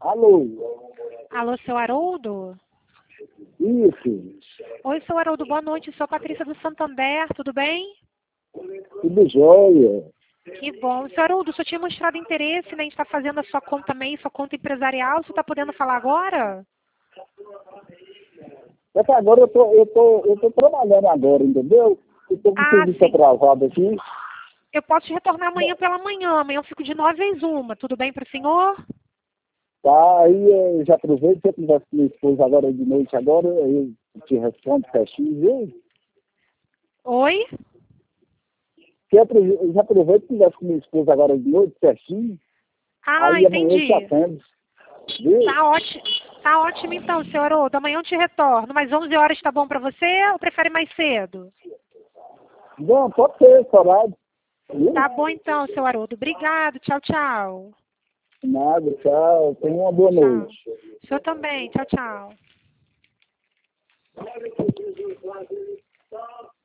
Alô? Alô, seu Haroldo? Isso, Oi, seu Haroldo, boa noite. Sou a Patrícia do Santander, tudo bem? tudo jóia. Que bom. Seu Haroldo, o senhor tinha mostrado interesse, né? A gente está fazendo a sua conta MEI, sua conta empresarial. O senhor está podendo falar agora? É que agora eu tô trabalhando agora, entendeu? Eu tô com o Ah, serviço sim. atrasado aqui. Eu posso te retornar amanhã pela manhã. Amanhã eu fico de 9 às 1. Tudo bem para o senhor? Tá, aí eu já aproveito, se eu converso com minha esposa agora de noite agora, eu te respondo certinho, viu? Oi? Eu já aproveito e converso com minha esposa agora de noite certinho, Ah, aí amanhã eu te entendi. atendo, viu? Tá ótimo. Tá ótimo então, seu Haroldo. Amanhã eu te retorno. Mas 11 horas tá bom para você ou prefere mais cedo? Não, pode ser esse horário, viu? Tá bom então, seu Haroldo. Obrigado. Tchau, tchau. Nada, tchau, tenha uma boa Tchau. noite. O senhor também. Tchau, tchau.